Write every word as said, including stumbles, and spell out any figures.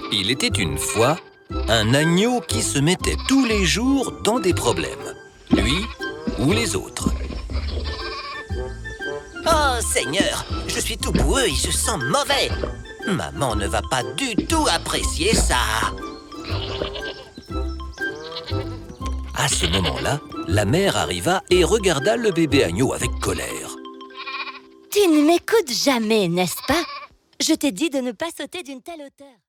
Il était une fois un agneau qui se mettait tous les jours dans des problèmes, lui ou les autres. Oh Seigneur, je suis tout boueux et je sens mauvais. Maman ne va pas du tout apprécier ça. À ce moment-là, la mère arriva et regarda le bébé agneau avec colère. Tu ne m'écoutes jamais, n'est-ce pas? Je t'ai dit de ne pas sauter d'une telle hauteur.